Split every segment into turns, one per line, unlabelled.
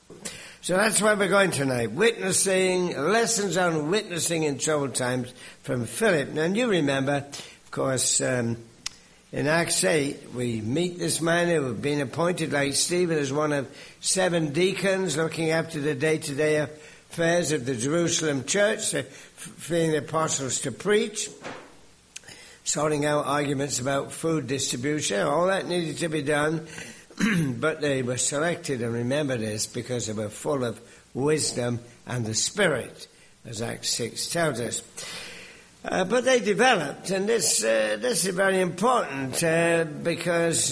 So that's where we're going tonight. Witnessing, lessons on witnessing in troubled times from Philip. Now you remember, of course, in Acts 8, we meet this man who had been appointed like Stephen as one of 7 deacons looking after the day-to-day affairs of the Jerusalem church, freeing the apostles to preach, sorting out arguments about food distribution. All that needed to be done. But they were selected, and remember this, because they were full of wisdom and the Spirit, as Acts 6 tells us. But they developed, and this is very important, because,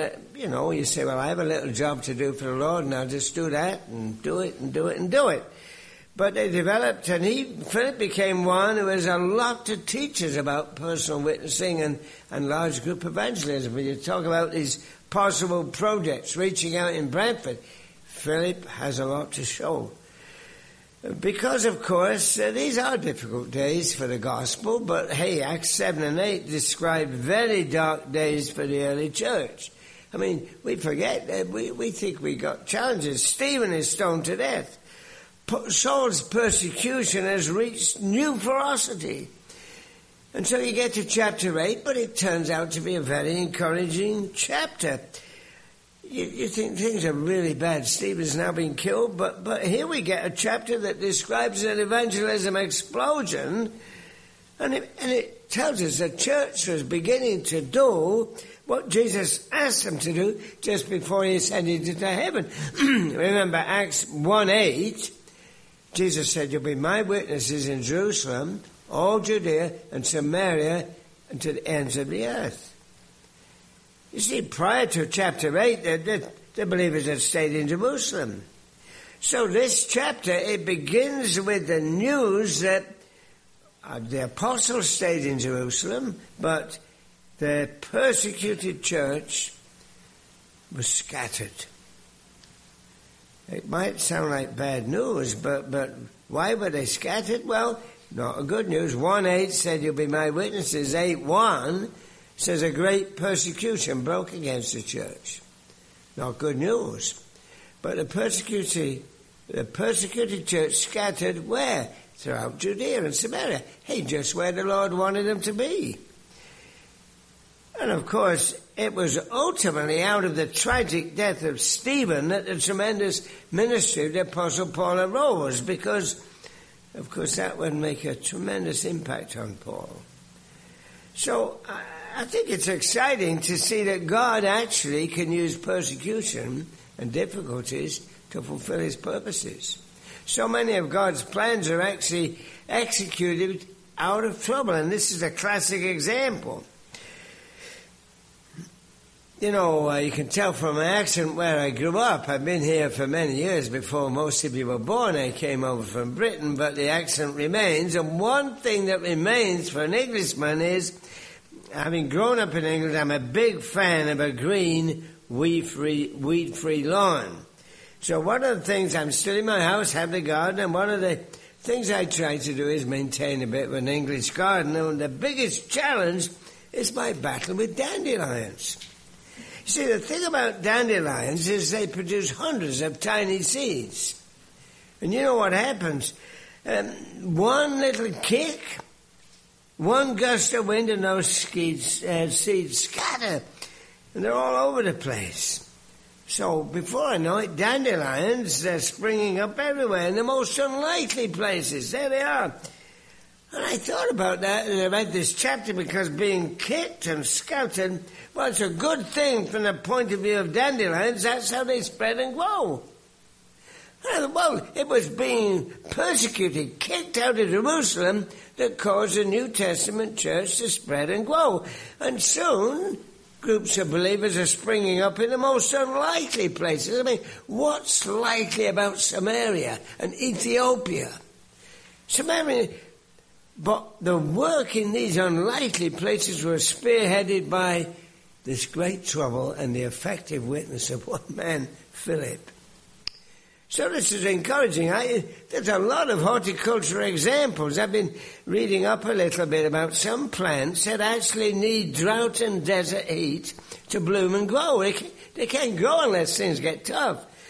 you say, well, I have a little job to do for the Lord, and I'll just do that, and do it, and do it, and do it. But they developed, and Philip became one who has a lot to teach us about personal witnessing and large group evangelism. When you talk about these possible projects reaching out in Brentford, Philip has a lot to show. Because, of course, these are difficult days for the gospel, but hey, Acts 7 and 8 describe very dark days for the early church. I mean, we forget that we think we got challenges. Stephen is stoned to death. Saul's persecution has reached new ferocity. And so you get to chapter 8, but it turns out to be a very encouraging chapter. You think things are really bad. Stephen's now been killed, but here we get a chapter that describes an evangelism explosion, and it tells us the church was beginning to do what Jesus asked them to do just before he ascended into heaven. Remember Acts 1:8, Jesus said, "You'll be my witnesses in Jerusalem, all Judea and Samaria, and to the ends of the earth." You see, prior to chapter 8, the believers had stayed in Jerusalem. So this chapter, it begins with the news that the apostles stayed in Jerusalem, but the persecuted church was scattered. It might sound like bad news, but why were they scattered? Well, not a good news. 1:8 said, "You'll be my witnesses." 8:1 says a great persecution broke against the church. Not good news. But the persecuted church scattered where? Throughout Judea and Samaria. Hey, just where the Lord wanted them to be. And of course, it was ultimately out of the tragic death of Stephen that the tremendous ministry of the Apostle Paul arose, because, of course, that would make a tremendous impact on Paul. So I think it's exciting to see that God actually can use persecution and difficulties to fulfill his purposes. So many of God's plans are actually executed out of trouble, and this is a classic example. You know, you can tell from my accent where I grew up. I've been here for many years before most of you were born. I came over from Britain, but the accent remains. And one thing that remains for an Englishman is, having grown up in England, I'm a big fan of a green, weed-free lawn. So one of the things, I'm still in my house, have the garden, and one of the things I try to do is maintain a bit of an English garden. And the biggest challenge is my battle with dandelions. You see, the thing about dandelions is they produce hundreds of tiny seeds. And you know what happens? One little kick, one gust of wind, and those seeds scatter. And they're all over the place. So before I know it, dandelions, they're springing up everywhere in the most unlikely places. There they are. And I thought about that, and I read this chapter, because being kicked and scouted, well, it's a good thing from the point of view of dandelions. That's how they spread and grow. Well, it was being persecuted, kicked out of Jerusalem, that caused the New Testament church to spread and grow. And soon, groups of believers are springing up in the most unlikely places. I mean, what's likely about Samaria and Ethiopia? Samaria... But the work in these unlikely places was spearheaded by this great trouble and the effective witness of one man, Philip. So this is encouraging. There's a lot of horticultural examples. I've been reading up a little bit about some plants that actually need drought and desert heat to bloom and grow. They can't grow unless things get tough.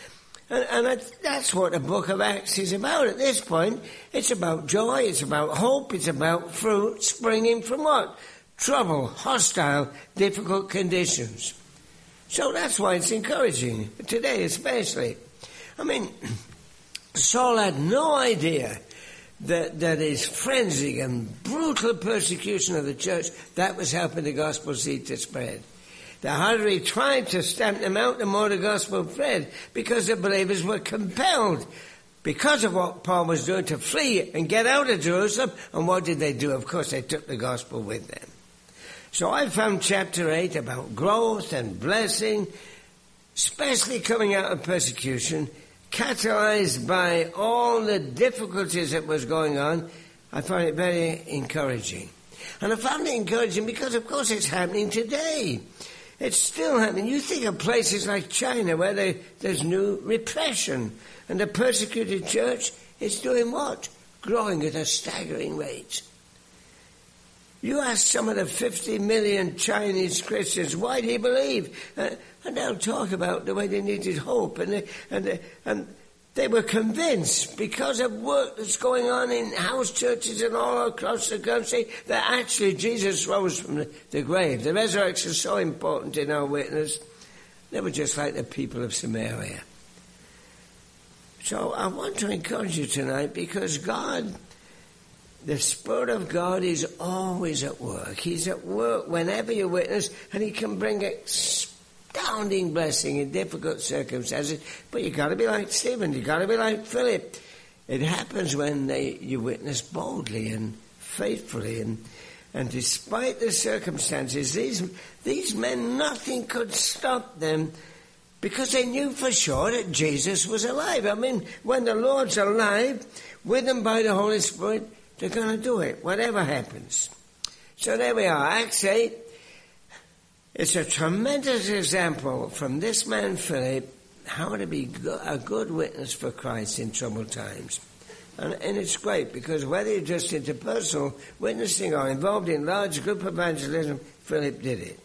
And that's what the book of Acts is about at this point. It's about joy, it's about hope, it's about fruit springing from what? Trouble, hostile, difficult conditions. So that's why it's encouraging, today especially. I mean, Saul had no idea that his frenzied and brutal persecution of the church, that was helping the gospel seed to spread. The harder he tried to stamp them out, the more the gospel spread, because the believers were compelled, because of what Paul was doing, to flee and get out of Jerusalem. And what did they do? Of course, they took the gospel with them. So I found chapter 8 about growth and blessing, especially coming out of persecution, catalyzed by all the difficulties that was going on. I found it very encouraging. And I found it encouraging because, of course, it's happening today. It's still happening. You think of places like China where there's new repression, and the persecuted church is doing what? Growing at a staggering rate. You ask some of the 50 million Chinese Christians, why do you believe? And they'll talk about the way they needed hope, and they were convinced, because of work that's going on in house churches and all across the country, that actually Jesus rose from the grave. The resurrection is so important in our witness. They were just like the people of Samaria. So I want to encourage you tonight, because God, the Spirit of God, is always at work. He's at work whenever you witness, and He can bring astounding blessing in difficult circumstances. But you've got to be like Stephen. You've got to be like Philip. It happens when you witness boldly and faithfully. And despite the circumstances, these men, nothing could stop them, because they knew for sure that Jesus was alive. I mean, when the Lord's alive, with them by the Holy Spirit, they're going to do it, whatever happens. So there we are, Acts 8. It's a tremendous example from this man Philip, how to be a good witness for Christ in troubled times. And it's great, because whether you're just into personal witnessing or involved in large group evangelism, Philip did it.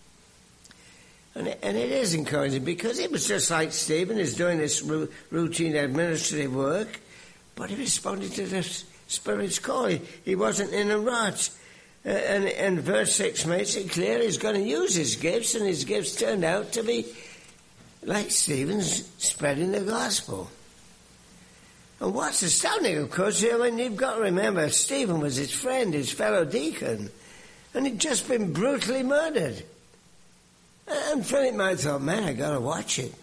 And it is encouraging, because it was just like Stephen is doing this routine administrative work, but he responded to the Spirit's call. He wasn't in a rut. And verse 6 makes it clear he's going to use his gifts, and his gifts turned out to be, like Stephen's, spreading the gospel. And what's astounding, of course, I mean, you've got to remember, Stephen was his friend, his fellow deacon, and he'd just been brutally murdered. And Philip might have thought, man, I got to watch it.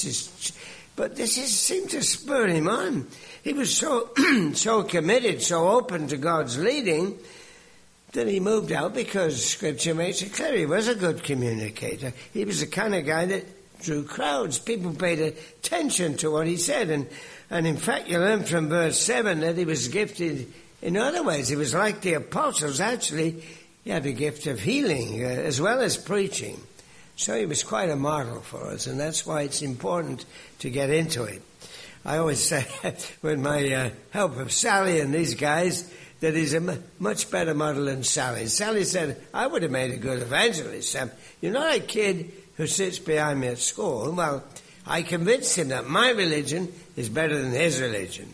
But this seemed to spur him on. He was so committed, so open to God's leading, that he moved out, because Scripture makes it clear he was a good communicator. He was the kind of guy that drew crowds. People paid attention to what he said. And in fact, you learn from verse 7 that he was gifted in other ways. He was like the apostles. Actually, he had the gift of healing as well as preaching. So he was quite a model for us, and that's why it's important to get into it. I always say, with my help of Sally and these guys, that he's a much better model than Sally. Sally said, I would have made a good evangelist, Sam. You're not a kid who sits behind me at school. Well, I convinced him that my religion is better than his religion.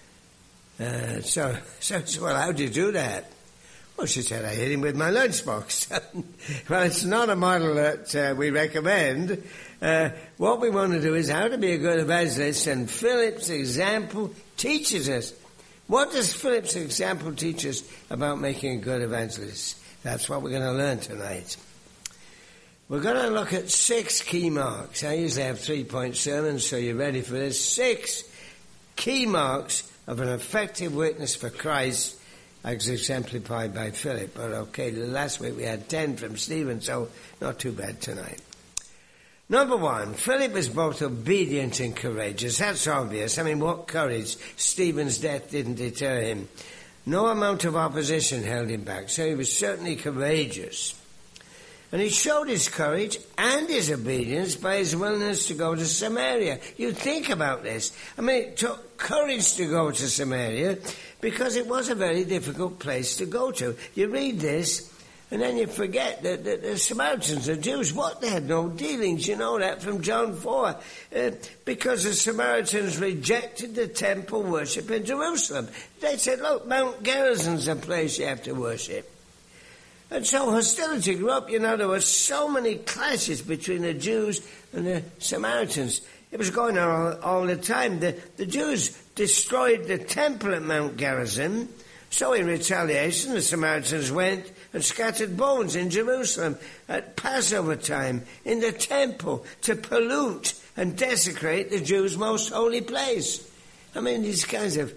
So well, how do you do that? Well, she said, I hit him with my lunchbox. Well, it's not a model that we recommend. What we want to do is how to be a good evangelist, and Philip's example teaches us. What does Philip's example teach us about making a good evangelist? That's what we're going to learn tonight. We're going to look at 6 key marks. I usually have 3-point sermons, so you're ready for this. 6 key marks of an effective witness for Christ, as exemplified by Philip. But okay, last week we had 10 from Stephen, so not too bad tonight. Number 1, Philip was both obedient and courageous. That's obvious. I mean, what courage? Stephen's death didn't deter him. No amount of opposition held him back, so he was certainly courageous. And he showed his courage and his obedience by his willingness to go to Samaria. You think about this. I mean, it took courage to go to Samaria because it was a very difficult place to go to. You read this, And then you forget that the Samaritans, the Jews, they had no dealings, you know that from John 4. Because the Samaritans rejected the temple worship in Jerusalem. They said, look, Mount Gerizim's a place you have to worship. And so hostility grew up. You know, there were so many clashes between the Jews and the Samaritans. It was going on all the time. The Jews destroyed the temple at Mount Gerizim. So in retaliation, the Samaritans went and scattered bones in Jerusalem at Passover time in the temple to pollute and desecrate the Jews' most holy place. I mean, these kinds of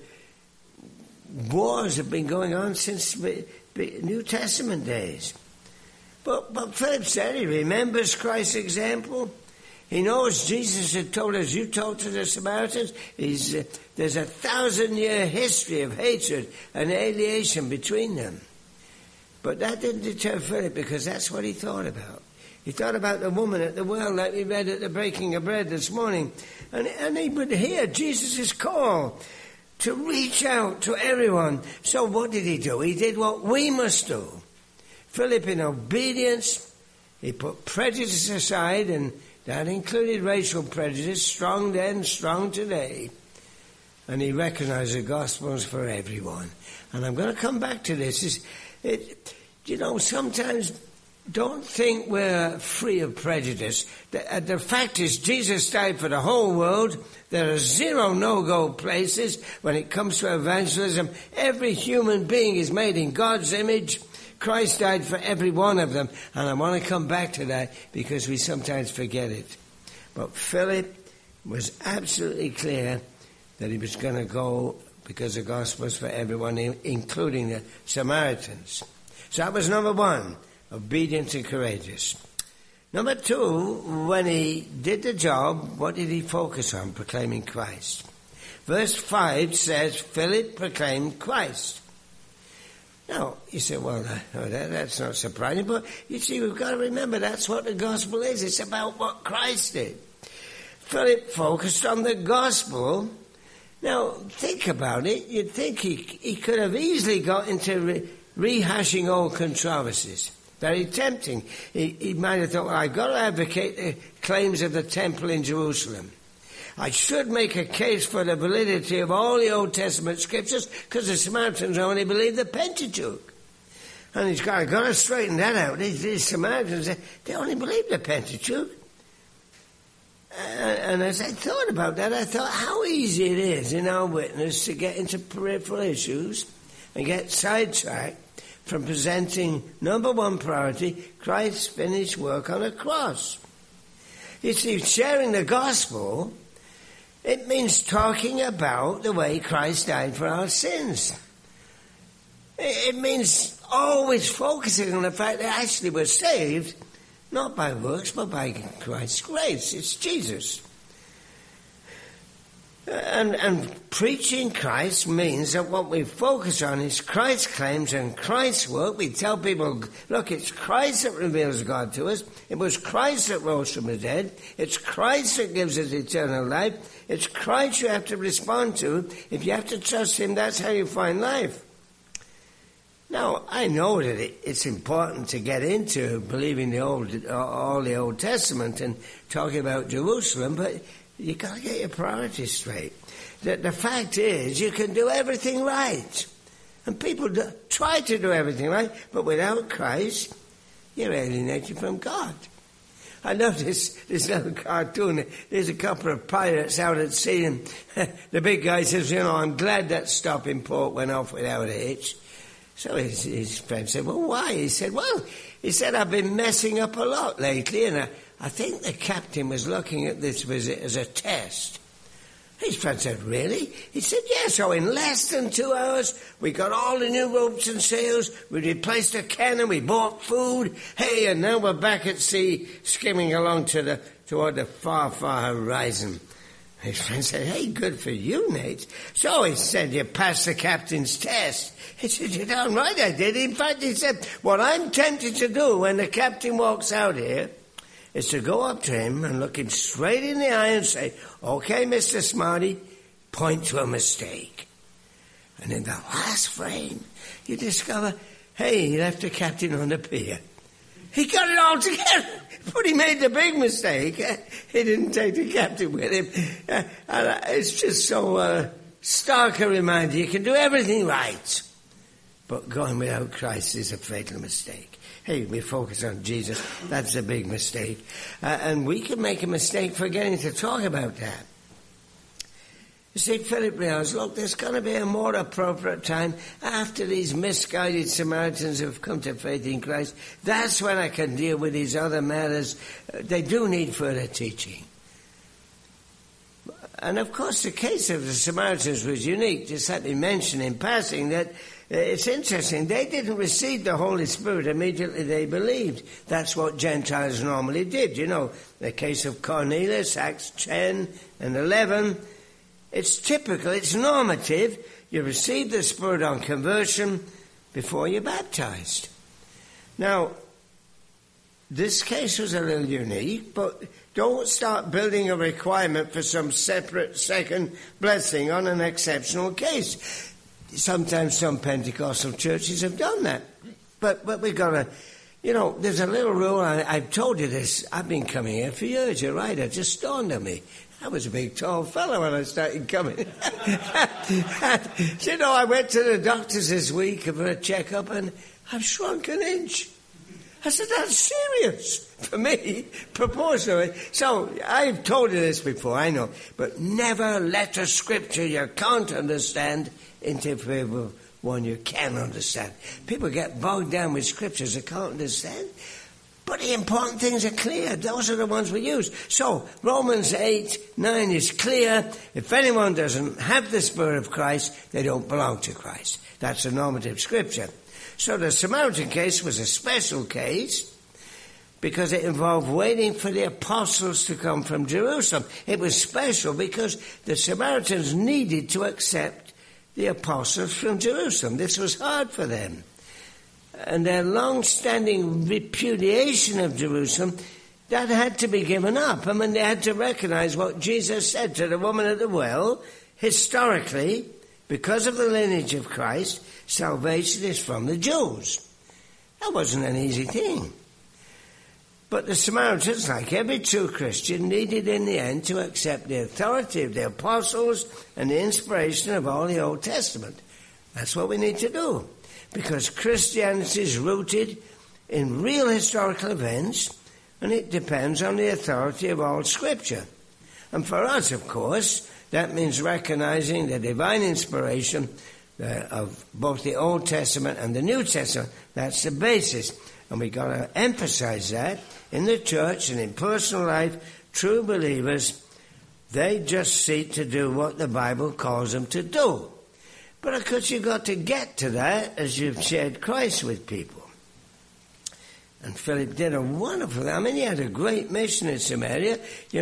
wars have been going on since New Testament days. But Philip said he remembers Christ's example. He knows Jesus had told us, you talk to the Samaritans. There's 1,000-year history of hatred and alienation between them. But that didn't deter Philip, because that's what he thought about. He thought about the woman at the well, like we read at the breaking of bread this morning. And he would hear Jesus' call to reach out to everyone. So what did he do? He did what we must do. Philip, in obedience, he put prejudice aside, and that included racial prejudice, strong then, strong today. And he recognized the gospel's for everyone. And I'm going to come back to this. Sometimes don't think we're free of prejudice. The fact is, Jesus died for the whole world. There are 0 no-go places when it comes to evangelism. Every human being is made in God's image. Christ died for every one of them. And I want to come back to that because we sometimes forget it. But Philip was absolutely clear that he was going to go because the gospel was for everyone, including the Samaritans. So that was number 1, obedient and courageous. Number 2, when he did the job, what did he focus on? Proclaiming Christ. Verse 5 says, Philip proclaimed Christ. Now, you say, well, that's not surprising, but you see, we've got to remember that's what the gospel is. It's about what Christ did. Philip focused on the gospel. Now, think about it. You'd think he could have easily got into rehashing old controversies. Very tempting. He might have thought, well, I've got to advocate the claims of the temple in Jerusalem. I should make a case for the validity of all the Old Testament scriptures because the Samaritans only believe the Pentateuch. And I've got to straighten that out. These Samaritans, they only believe the Pentateuch. And as I thought about that, I thought how easy it is in our witness to get into peripheral issues and get sidetracked from presenting number 1 priority, Christ's finished work on the cross. You see, sharing the gospel, it means talking about the way Christ died for our sins. It means always focusing on the fact that actually we're saved, not by works, but by Christ's grace. It's Jesus. And preaching Christ means that what we focus on is Christ's claims and Christ's work. We tell people, look, it's Christ that reveals God to us. It was Christ that rose from the dead. It's Christ that gives us eternal life. It's Christ you have to respond to. If you have to trust Him, that's how you find life. Now, I know that it's important to get into believing all the Old Testament and talking about Jerusalem, but you've got to get your priorities straight. The fact is, you can do everything right. And people try to do everything right, but without Christ, you're alienated from God. I love this little cartoon. There's a couple of pirates out at sea, and the big guy says, I'm glad that stopping port went off without a hitch. So his friend said, well, why? He said, I've been messing up a lot lately, and I think the captain was looking at this visit as a test. His friend said, really? He said, yeah, so in less than 2 hours, we got all the new ropes and sails, we replaced the cannon, we bought food, hey, and now we're back at sea, skimming along toward the far, far horizon. His friend said, hey, good for you, Nate. So he said, you passed the captain's test. He said, you're darn right I did. In fact, he said, what I'm tempted to do when the captain walks out here is to go up to him and look him straight in the eye and say, okay, Mr. Smarty, point to a mistake. And in the last frame, you discover Hey, he left the captain on the pier. He got it all together, but he made the big mistake. He didn't take the captain with him. And it's just so stark a reminder. You can do everything right, but going without Christ is a fatal mistake. Hey, we focus on Jesus. That's a big mistake. And we can make a mistake forgetting to talk about that. You see, Philip realized, look, there's going to be a more appropriate time after these misguided Samaritans have come to faith in Christ. That's when I can deal with these other matters. They do need further teaching. And of course, the case of the Samaritans was unique. Just let me mention in passing that it's interesting. They didn't receive the Holy Spirit immediately they believed. That's what Gentiles normally did. You know, the case of Cornelius, Acts 10 and 11. It's typical, it's normative. You receive the Spirit on conversion before you're baptized. Now, this case was a little unique, but don't start building a requirement for some separate second blessing on an exceptional case. Sometimes some Pentecostal churches have done that. But we've got to, there's a little rule. I've told you this. I've been coming here for years. You're right. It just dawned on me. I was a big, tall fellow when I started coming. I went to the doctors this week for a checkup and I've shrunk an inch. I said, that's serious for me, proportionally. So I've told you this before, I know. But never let a scripture you can't understand interfere with one you can understand. People get bogged down with scriptures they can't understand. But the important things are clear. Those are the ones we use. So Romans 8:9 is clear. If anyone doesn't have the Spirit of Christ, they don't belong to Christ. That's a normative scripture. So the Samaritan case was a special case because it involved waiting for the apostles to come from Jerusalem. It was special because the Samaritans needed to accept the apostles from Jerusalem. This was hard for them. And their long-standing repudiation of Jerusalem, that had to be given up. I mean, they had to recognize what Jesus said to the woman at the well. Historically, because of the lineage of Christ, salvation is from the Jews. That wasn't an easy thing. But the Samaritans, like every true Christian, needed in the end to accept the authority of the apostles and the inspiration of all the Old Testament. That's what we need to do. Because Christianity is rooted in real historical events, and it depends on the authority of all Scripture. And for us, of course, that means recognizing the divine inspiration of both the Old Testament and the New Testament. That's the basis. And we've got to emphasize that in the church and in personal life. True believers, they just seek to do what the Bible calls them to do. But of course you've got to get to that as you've shared Christ with people. And Philip did a wonderful, he had a great mission in Samaria.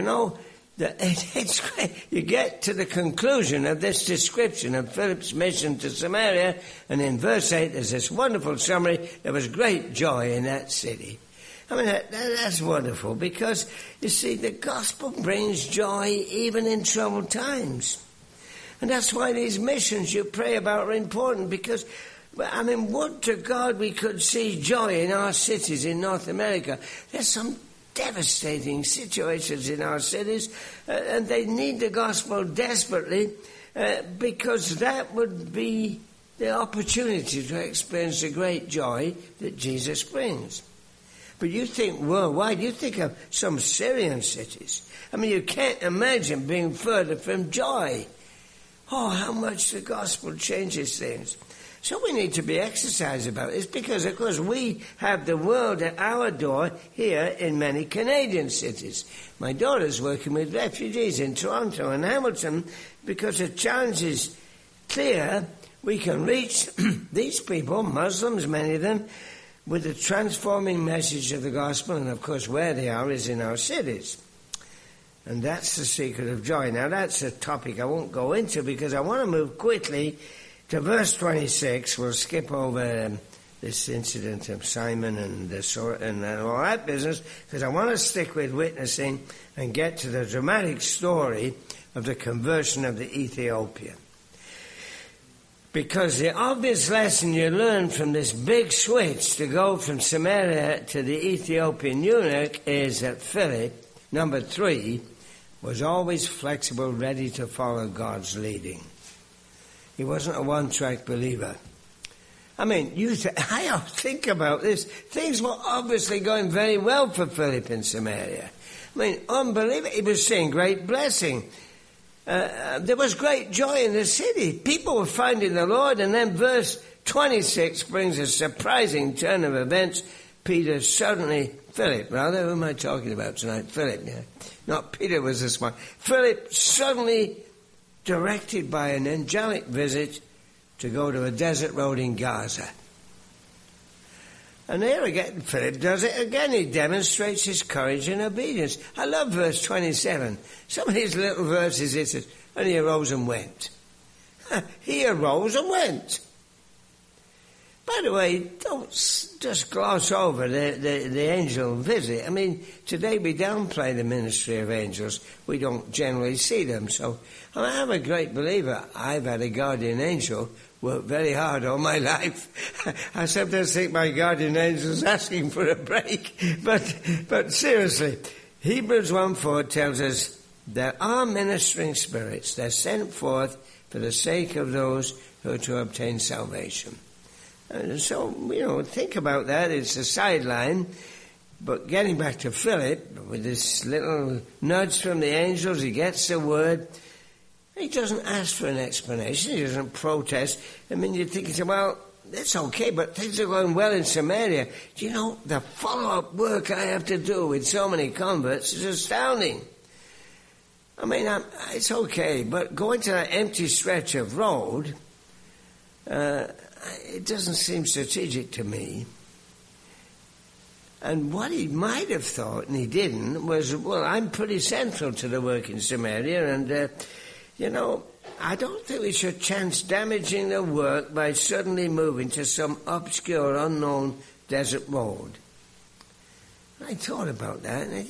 It's great. You get to the conclusion of this description of Philip's mission to Samaria, and in verse 8 there's this wonderful summary. There was great joy in that city. That's wonderful because, you see, the gospel brings joy even in troubled times. And that's why these missions you pray about are important because, would to God we could see joy in our cities in North America. There's some devastating situations in our cities and they need the gospel desperately because that would be the opportunity to experience the great joy that Jesus brings. But you think worldwide, you think of some Syrian cities. You can't imagine being further from joy. Oh, how much the gospel changes things. So we need to be exercised about this because, of course, we have the world at our door here in many Canadian cities. My daughter's working with refugees in Toronto and Hamilton because the challenge is clear. We can reach these people, Muslims, many of them, with the transforming message of the gospel. And, of course, where they are is in our cities. And that's the secret of joy. Now, that's a topic I won't go into because I want to move quickly to verse 26. We'll skip over this incident of Simon and all that business because I want to stick with witnessing and get to the dramatic story of the conversion of the Ethiopian. Because the obvious lesson you learn from this big switch to go from Samaria to the Ethiopian eunuch is that Philip, number 3, was always flexible, ready to follow God's leading. He wasn't a one-track believer. I mean, I think about this. Things were obviously going very well for Philip in Samaria. I mean, unbelievable. He was seeing great blessing. There was great joy in the city. People were finding the Lord. And then verse 26 brings a surprising turn of events. Philip, who am I talking about tonight? Philip, yeah. Not Peter was the smart. Philip suddenly directed by an angelic visit to go to a desert road in Gaza. And here again, Philip does it again. He demonstrates his courage and obedience. I love verse 27. Some of these little verses, it says, and he arose and went. He arose and went. By the way, don't just gloss over the angel visit. I mean, today we downplay the ministry of angels. We don't generally see them. So I'm a great believer. I've had a guardian angel work very hard all my life. I sometimes think my guardian angel is asking for a break. But seriously, Hebrews 1:4 tells us there are ministering spirits. They're sent forth for the sake of those who are to obtain salvation. And so, think about that. It's a sideline. But getting back to Philip, with this little nudge from the angels, he gets the word. He doesn't ask for an explanation. He doesn't protest. I mean, you're thinking, well, that's okay, but things are going well in Samaria. Do you know, the follow-up work I have to do with so many converts is astounding. I mean, it's okay, but going to that empty stretch of road, it doesn't seem strategic to me. And what he might have thought, and he didn't, was, well, I'm pretty central to the work in Samaria, and, I don't think we should chance damaging the work by suddenly moving to some obscure, unknown desert road. I thought about that, and,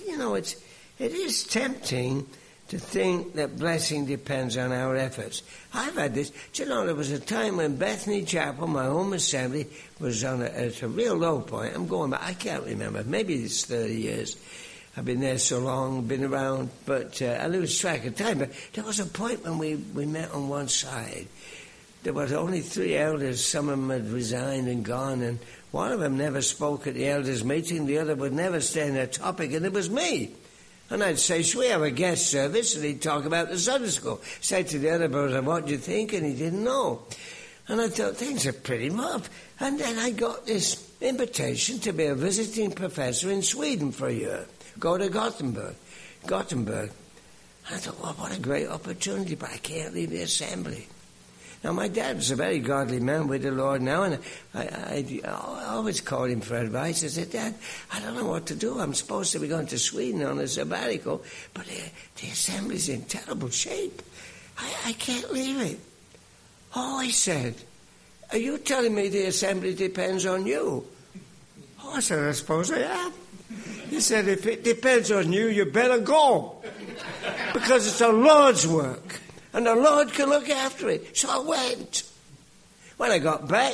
it is tempting to think that blessing depends on our efforts. I've had this. Do you know, there was a time when Bethany Chapel, my home assembly, was at a real low point. I'm going back, I can't remember, maybe it's 30 years. I've been there so long, been around, but I lose track of time. But there was a point when we met on one side. There was only 3 elders. Some of them had resigned and gone, and one of them never spoke at the elders' meeting. The other would never stay in their topic, and it was me. And I'd say, should we have a guest service? And he'd talk about the Sunday school. Say to the other brother, what do you think? And he didn't know. And I thought, things are pretty rough. And then I got this invitation to be a visiting professor in Sweden for a year. Go to Gothenburg. And I thought, well, what a great opportunity, but I can't leave the assembly. Now, my dad was a very godly man with the Lord now, and I always called him for advice. I said, Dad, I don't know what to do. I'm supposed to be going to Sweden on a sabbatical, but the assembly's in terrible shape. I can't leave it. Oh, he said, are you telling me the assembly depends on you? Oh, I said, I suppose I am. He said, if it depends on you, you better go, because it's the Lord's work. And the Lord can look after it. So I went. When I got back,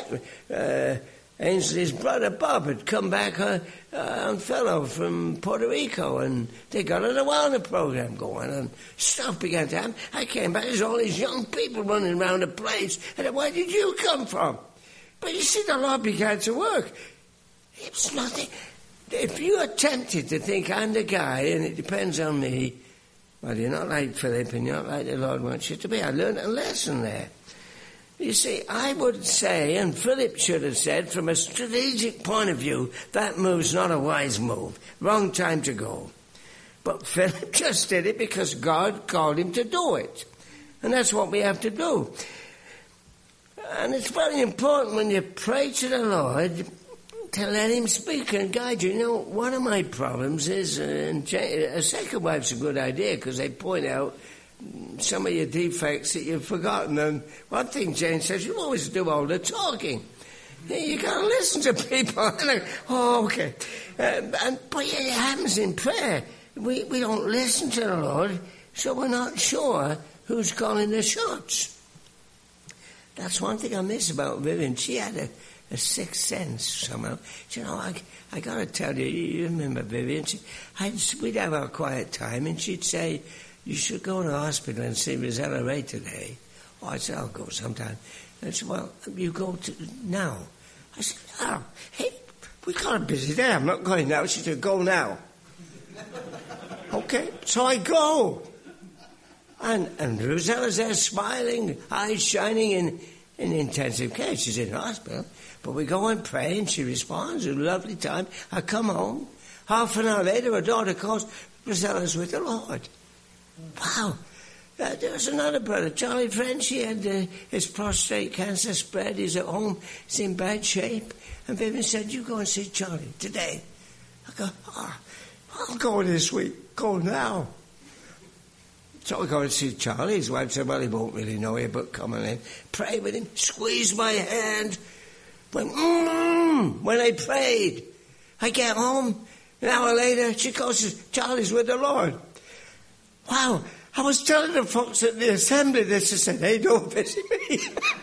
Ainsley's brother Bob had come back on fellow from Puerto Rico, and they got an Awana program going, and stuff began to happen. I came back, there's all these young people running around the place, and I said, where did you come from? But you see, the Lord began to work. It was nothing. If you are tempted to think I'm the guy and it depends on me, well, you're not like Philip and you're not like the Lord wants you to be. I learned a lesson there. You see, I would say, and Philip should have said, from a strategic point of view, that move's not a wise move. Wrong time to go. But Philip just did it because God called him to do it. And that's what we have to do. And it's very important when you pray to the Lord to let him speak and guide you. You know, one of my problems is, and a second wife's a good idea because they point out some of your defects that you've forgotten. And one thing Jane says, you always do all the talking. You got to listen to people. Okay. But it happens in prayer. We don't listen to the Lord, so we're not sure who's calling the shots. that's one thing I miss about Vivian. She had a sixth sense somehow. You know, I got to tell you, you remember Vivian? We'd have our quiet time, and she'd say, "You should go to the hospital and see Rosella Ray today." Oh, I said, "I'll go sometime." And she said, "Well, you go now." I said, "Oh, hey, we got a busy day. I'm not going now." She said, "Go now." Okay, so I go. And Rosella's there smiling, eyes shining in intensive care. She's in hospital. But we go and pray, and she responds. A lovely time. I come home. Half an hour later, her daughter calls. Rosella's with the Lord. Wow. There was another brother, Charlie French. He had his prostate cancer spread. He's at home. He's in bad shape. And Vivian said, "You go and see Charlie today." I go, "Oh, I'll go this week. Go now." So I go and see Charlie. His wife said, "Well, he won't really know you, but come on in. Pray with him." Squeeze my hand. When I prayed. I get home. An hour later, she goes, "Charlie's with the Lord." Wow. I was telling the folks at the assembly this. I said, "Hey, don't visit me."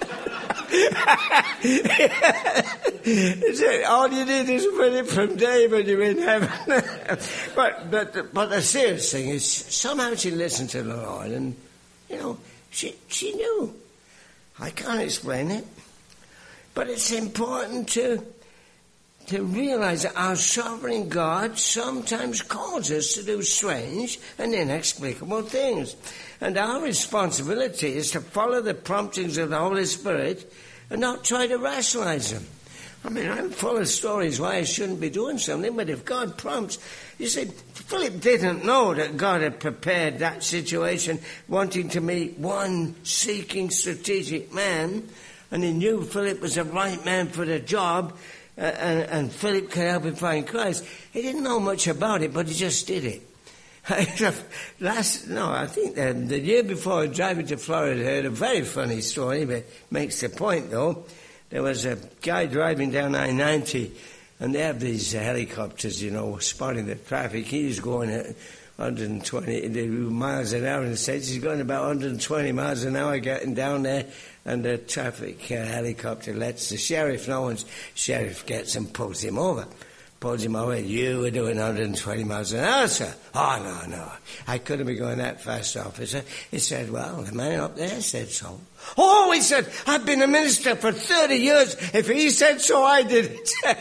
All you need is a minute from Dave and you're in heaven. But the serious thing is, somehow she listened to the Lord, and, you know, she knew. I can't explain it. But it's important to realize that our sovereign God sometimes calls us to do strange and inexplicable things. And our responsibility is to follow the promptings of the Holy Spirit and not try to rationalize them. I mean, I'm full of stories why I shouldn't be doing something, but if God prompts... You see, Philip didn't know that God had prepared that situation, wanting to meet one seeking strategic man, and he knew Philip was the right man for the job, and Philip could help him find Christ. He didn't know much about it, but he just did it. I think the year before, driving to Florida, I heard a very funny story, but makes the point, though. There was a guy driving down I-90, and they have these helicopters, you know, spotting the traffic. He was going at 120 miles an hour in the States. He's going about 120 miles an hour getting down there, and the traffic helicopter lets the sheriff know, and sheriff gets and pulls him over. "You were doing 120 miles an hour, sir." "Oh, no. I couldn't be going that fast, officer." He said, "Well, the man up there said so." "Oh," he said, "I've been a minister for 30 years. If he said so, I did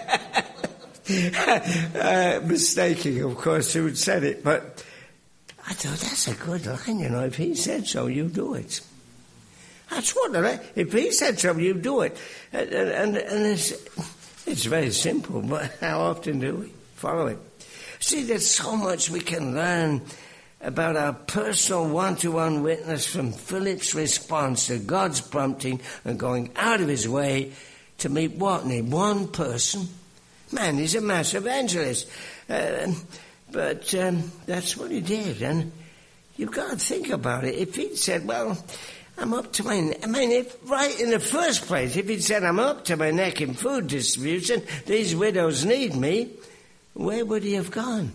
it." Mistaking, of course, who said it. But I thought, that's a good line, you know. If he said so, you do it. That's what, if he said so, you do it. And it's very simple, but how often do we follow it? See, there's so much we can learn about our personal one-to-one witness from Philip's response to God's prompting and going out of his way to meet Watney, one person. Man, he's a mass evangelist. But that's what he did. And you've got to think about it. If he'd said, "Well, I'm up to my neck," if right in the first place, if he'd said, "I'm up to my neck in food distribution, these widows need me," where would he have gone?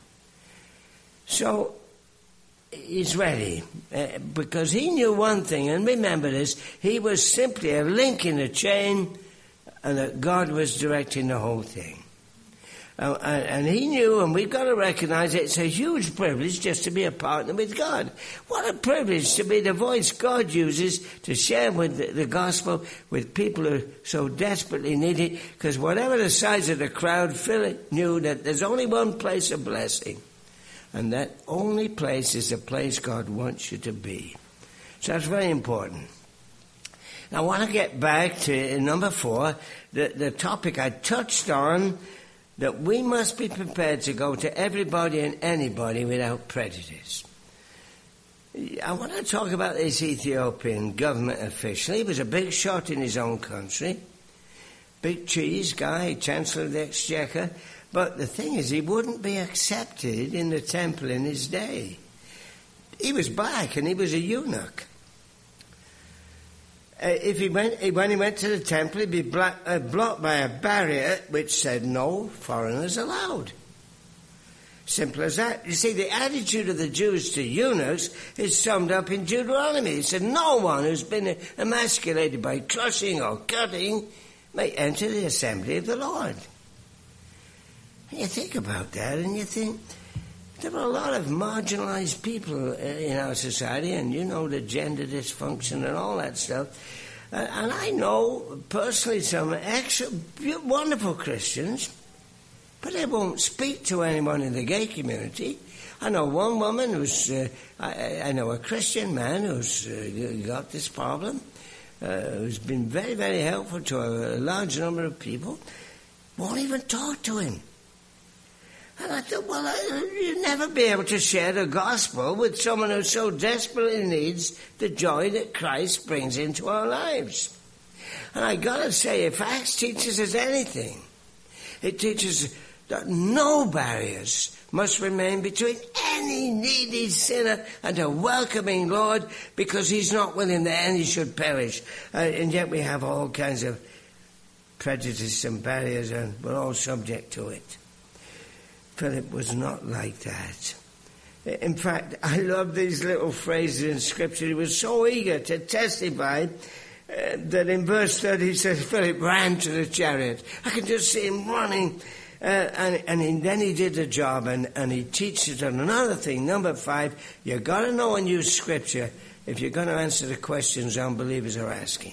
So he's ready, because he knew one thing, and remember this, he was simply a link in the chain, and that God was directing the whole thing. And he knew, and we've got to recognize it, it's a huge privilege just to be a partner with God. What a privilege to be the voice God uses to share with the gospel with people who so desperately need it. Because whatever the size of the crowd, Philip knew that there's only one place of blessing. And that only place is the place God wants you to be. So that's very important. Now I want to get back to number 4, the topic I touched on, that we must be prepared to go to everybody and anybody without prejudice. I want to talk about this Ethiopian government official. He was a big shot in his own country. Big cheese guy, Chancellor of the Exchequer. But the thing is, he wouldn't be accepted in the temple in his day. He was black and he was a eunuch. When he went to the temple, he'd be blocked by a barrier which said no foreigners allowed. Simple as that. You see, the attitude of the Jews to eunuchs is summed up in Deuteronomy. It said, no one who's been emasculated by crushing or cutting may enter the assembly of the Lord. And you think about that and you think, there are a lot of marginalized people in our society, and you know the gender dysfunction and all that stuff. And I know personally some wonderful Christians, but they won't speak to anyone in the gay community. I know one woman who's, I know a Christian man who's got this problem, who's been very, very helpful to a large number of people, won't even talk to him. And I thought, well, you'll never be able to share the gospel with someone who so desperately needs the joy that Christ brings into our lives. And I gotta say, if Acts teaches us anything, it teaches that no barriers must remain between any needy sinner and a welcoming Lord, because he's not willing that any should perish. And yet we have all kinds of prejudices and barriers, and we're all subject to it. Philip was not like that. In fact, I love these little phrases in Scripture. He was so eager to testify that in verse 30 he says, Philip ran to the chariot. I can just see him running. And then he did the job, and he teaches them another thing. Number 5, you've got to know and use Scripture if you're going to answer the questions unbelievers are asking.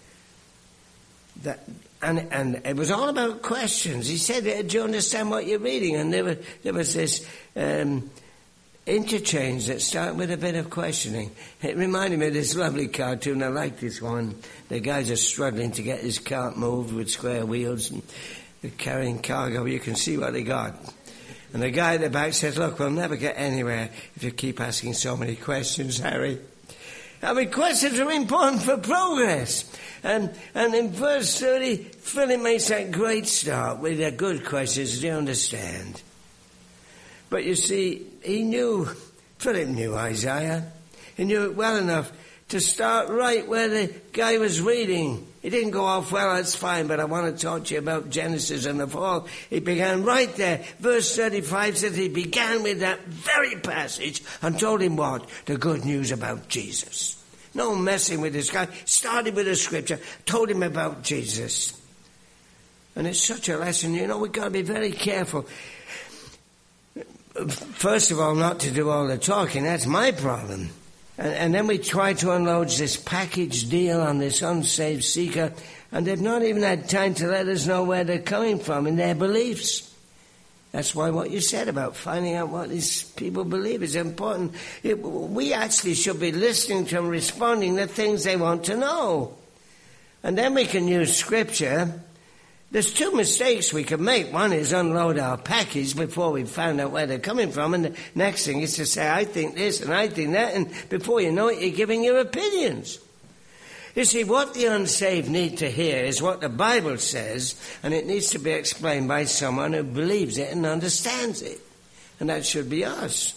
And it was all about questions. He said, do you understand what you're reading? And there was this interchange that started with a bit of questioning. It reminded me of this lovely cartoon. I like this one. The guys are struggling to get his cart moved with square wheels, and they're carrying cargo. You can see what they got. And the guy at the back says, look, we'll never get anywhere if you keep asking so many questions, Harry. I mean, questions are important for progress. And in verse 30, Philip makes that great start with a good question. Do you understand? But you see, Philip knew Isaiah. He knew it well enough to start right where the guy was reading. He didn't go off, well, that's fine, but I want to talk to you about Genesis and the fall. He began right there. Verse 35 says he began with that very passage and told him what? The good news about Jesus. No messing with this guy. Started with the Scripture, told him about Jesus. And it's such a lesson, we've got to be very careful. First of all, not to do all the talking. That's my problem. And then we try to unload this package deal on this unsaved seeker, and they've not even had time to let us know where they're coming from in their beliefs. That's why what you said about finding out what these people believe is important. We actually should be listening to them, responding to things they want to know. And then we can use Scripture. There's 2 mistakes we can make. One is unload our package before we've found out where they're coming from. And the next thing is to say, I think this and I think that. And before you know it, you're giving your opinions. You see, what the unsaved need to hear is what the Bible says, and it needs to be explained by someone who believes it and understands it. And that should be us.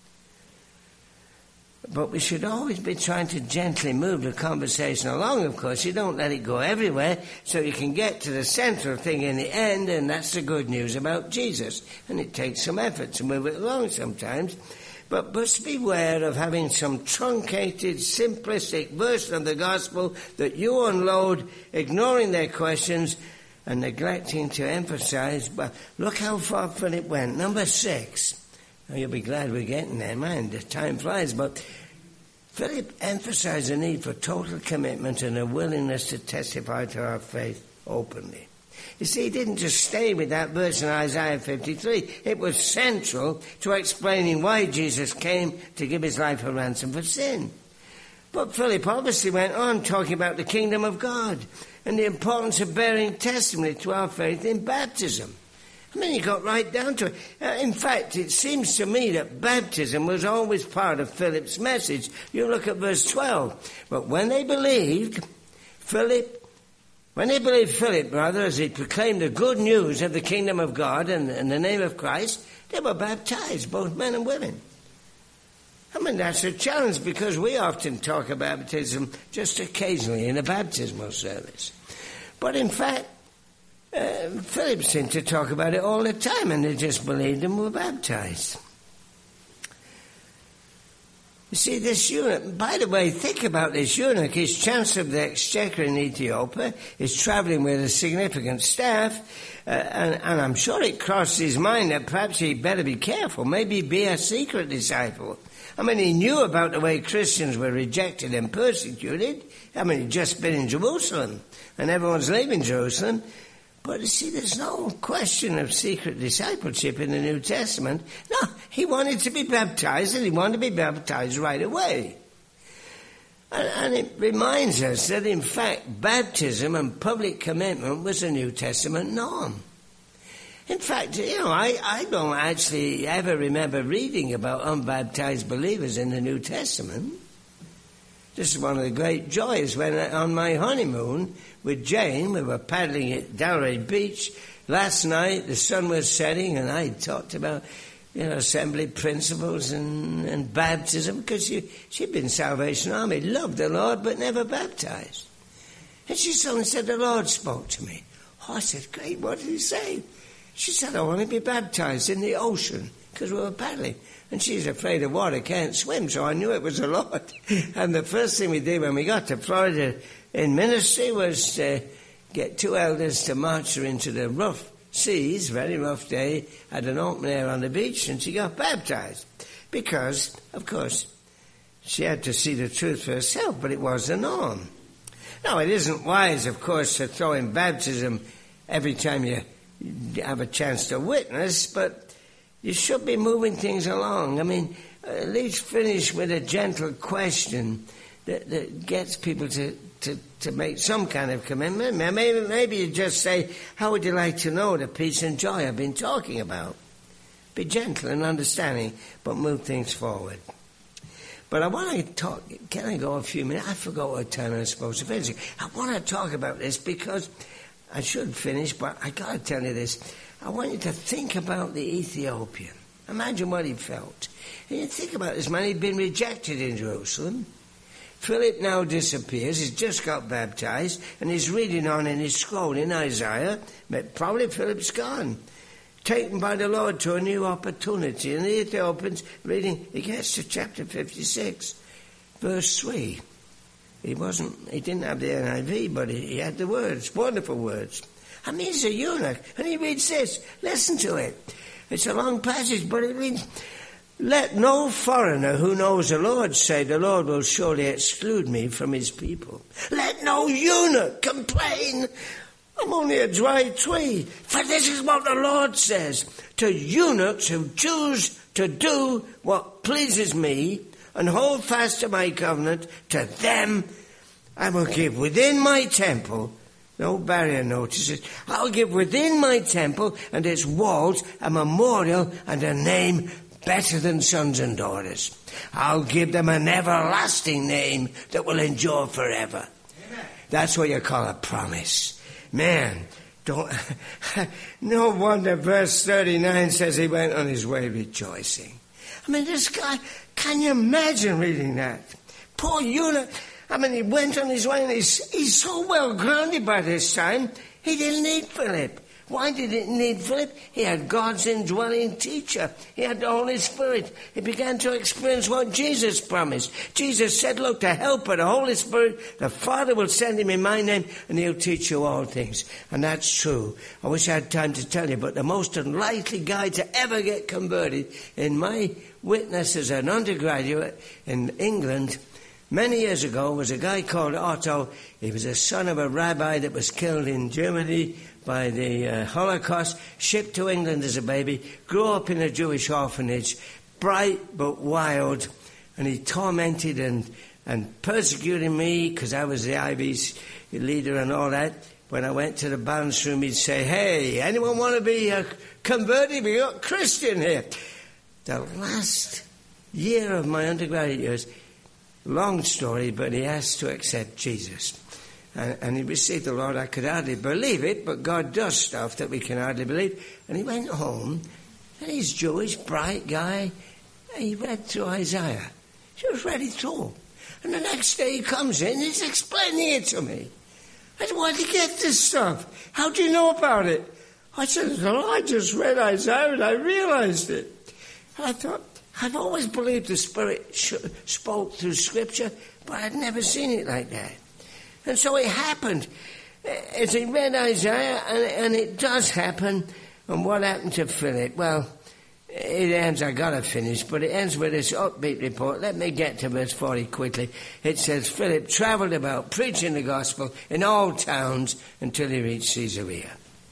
But we should always be trying to gently move the conversation along, of course. You don't let it go everywhere, so you can get to the central thing in the end, and that's the good news about Jesus. And it takes some effort to move it along sometimes. But must beware of having some truncated, simplistic version of the gospel that you unload, ignoring their questions and neglecting to emphasize. But look how far Philip went. Number 6. Now, you'll be glad we're getting there. Man, the time flies. But Philip emphasized the need for total commitment and a willingness to testify to our faith openly. You see, he didn't just stay with that verse in Isaiah 53. It was central to explaining why Jesus came to give his life a ransom for sin. But Philip obviously went on talking about the kingdom of God and the importance of bearing testimony to our faith in baptism. I mean, he got right down to it. In fact, it seems to me that baptism was always part of Philip's message. You look at verse 12. But when they believed Philip, as he proclaimed the good news of the kingdom of God and in the name of Christ, they were baptized, both men and women. I mean, that's a challenge because we often talk about baptism just occasionally in a baptismal service. But in fact, Philip seemed to talk about it all the time, and they just believed and were baptized. You see, this eunuch, by the way, think about this eunuch. He's Chancellor of the Exchequer in Ethiopia. He's travelling with a significant staff. And I'm sure it crossed his mind that perhaps he'd better be careful, maybe be a secret disciple. I mean, he knew about the way Christians were rejected and persecuted. I mean, he'd just been in Jerusalem, and everyone's leaving Jerusalem. But you see, there's no question of secret discipleship in the New Testament. No, he wanted to be baptized, and he wanted to be baptized right away. And it reminds us that, in fact, baptism and public commitment was a New Testament norm. In fact, I don't actually ever remember reading about unbaptized believers in the New Testament. This is one of the great joys when on my honeymoon with Jane, we were paddling at Delray Beach. Last night, the sun was setting, and I talked about, assembly principles and baptism, because she'd been Salvation Army, loved the Lord, but never baptized. And she suddenly said, the Lord spoke to me. Oh, I said, great, what did he say? She said, I want to be baptized in the ocean, because we were paddling. And she's afraid of water, can't swim, so I knew it was the Lord. And the first thing we did when we got to Florida in ministry was to get 2 elders to march her into the rough seas, very rough day, had an open air on the beach, and she got baptized. Because, of course, she had to see the truth for herself, but it was the norm. Now, it isn't wise, of course, to throw in baptism every time you have a chance to witness, but you should be moving things along. I mean, at least finish with a gentle question that gets people to make some kind of commitment. Maybe you just say, how would you like to know the peace and joy I've been talking about? Be gentle and understanding, but move things forward. But I want to talk, can I go a few minutes? I forgot what time I was supposed to finish. I want to talk about this because I should finish, but I got to tell you this. I want you to think about the Ethiopian. Imagine what he felt. And you think about this man, he'd been rejected in Jerusalem. Philip now disappears, he's just got baptized, and he's reading on in his scroll in Isaiah, but probably Philip's gone. Taken by the Lord to a new opportunity. And the Ethiopians reading, he gets to chapter 56, verse 3. He didn't have the NIV, but he had the words, wonderful words. I mean, he's a eunuch, and he reads this. Listen to it. It's a long passage, but it reads, let no foreigner who knows the Lord say, the Lord will surely exclude me from his people. Let no eunuch complain, I'm only a dry tree. For this is what the Lord says, to eunuchs who choose to do what pleases me and hold fast to my covenant, to them I will give within my temple. No barrier notices. I'll give within my temple and its walls a memorial and a name better than sons and daughters. I'll give them an everlasting name that will endure forever. Amen. That's what you call a promise. Man, no wonder verse 39 says he went on his way rejoicing. I mean, this guy, can you imagine reading that? Poor eunuch. I mean, he went on his way, and he's so well grounded by this time, he didn't need Philip. Why did he need Philip? He had God's indwelling teacher. He had the Holy Spirit. He began to experience what Jesus promised. Jesus said, look, the Helper, the Holy Spirit, the Father will send him in my name, and he'll teach you all things. And that's true. I wish I had time to tell you, but the most unlikely guy to ever get converted in my witness as an undergraduate in England many years ago was a guy called Otto. He was a son of a rabbi that was killed in Germany by the Holocaust, shipped to England as a baby, grew up in a Jewish orphanage, bright but wild, and he tormented and persecuted me because I was the IV's leader and all that. When I went to the balance room, he'd say, hey, anyone want to be converted? We got Christian here. The last year of my undergraduate years, long story, but he asked to accept Jesus. And he received the Lord. I could hardly believe it, but God does stuff that we can hardly believe. And he went home, and he's Jewish, bright guy. He read through Isaiah. He was ready through. And the next day he comes in, he's explaining it to me. I said, where did you get this stuff? How do you know about it? I said, well, I just read Isaiah and I realized it. And I thought, I've always believed the Spirit spoke through Scripture, but I'd never seen it like that. And so it happened. As he read Isaiah, and it does happen. And what happened to Philip? Well, it ends, I got to finish, but it ends with this upbeat report. Let me get to verse 40 quickly. It says, Philip travelled about preaching the gospel in all towns until he reached Caesarea.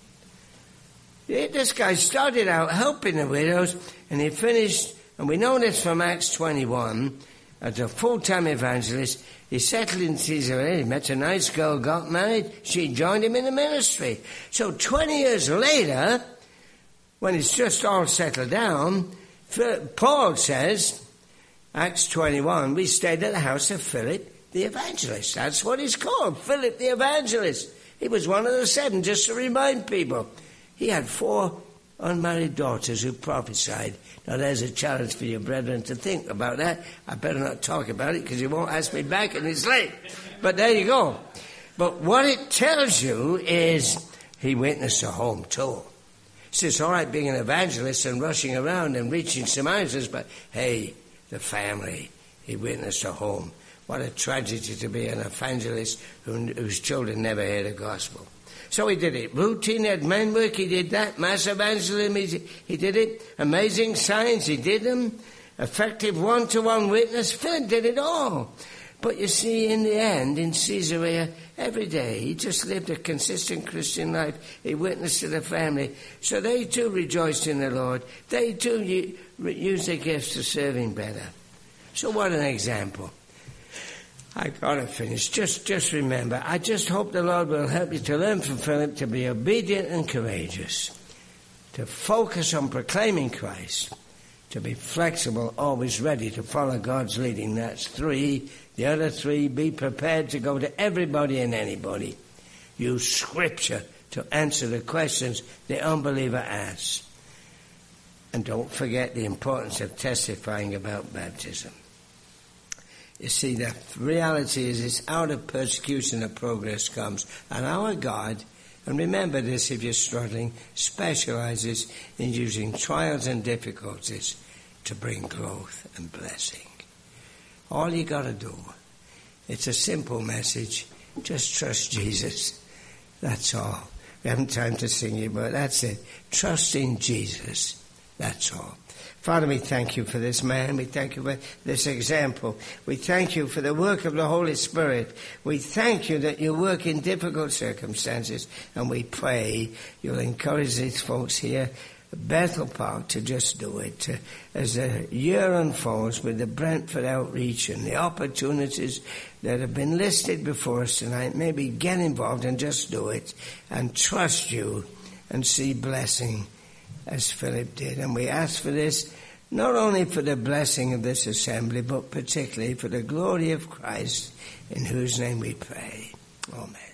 This guy started out helping the widows, and he finished, and we know this from Acts 21, as a full-time evangelist. He settled in Caesarea, he met a nice girl, got married, she joined him in the ministry. So 20 years later, when it's just all settled down, Paul says, Acts 21, we stayed at the house of Philip the evangelist. That's what he's called, Philip the evangelist. He was one of the 7, just to remind people. He had 4 unmarried daughters who prophesied. Now there's a challenge for your brethren to think about that. I better not talk about it because you won't ask me back and it's late. But there you go. But what it tells you is he witnessed a home too. It's all right being an evangelist and rushing around and reaching some houses, but hey, the family, he witnessed a home. What a tragedy to be an evangelist whose children never heard the gospel. So he did it. Routine had men work, he did that. Mass evangelism, he did it. Amazing signs, he did them. Effective one-to-one witness, Philip did it all. But you see, in the end, in Caesarea, every day, he just lived a consistent Christian life. He witnessed to the family. So they too rejoiced in the Lord. They too used their gifts to serve him better. So what an example. I gotta finish. Just remember, I just hope the Lord will help you to learn from Philip to be obedient and courageous, to focus on proclaiming Christ, to be flexible, always ready to follow God's leading. That's 3. The other 3, be prepared to go to everybody and anybody. Use Scripture to answer the questions the unbeliever asks. And don't forget the importance of testifying about baptism. You see, the reality is it's out of persecution that progress comes. And our God, and remember this if you're struggling, specializes in using trials and difficulties to bring growth and blessing. All you got to do, it's a simple message, just trust Jesus. That's all. We haven't time to sing it, but that's it. Trust in Jesus. That's all. Father, we thank you for this man. We thank you for this example. We thank you for the work of the Holy Spirit. We thank you that you work in difficult circumstances, and we pray you'll encourage these folks here at Bethel Park to just do it. As the year unfolds with the Brentford outreach and the opportunities that have been listed before us tonight, maybe get involved and just do it and trust you and see blessing as Philip did. And we ask for this not only for the blessing of this assembly, but particularly for the glory of Christ, in whose name we pray. Amen.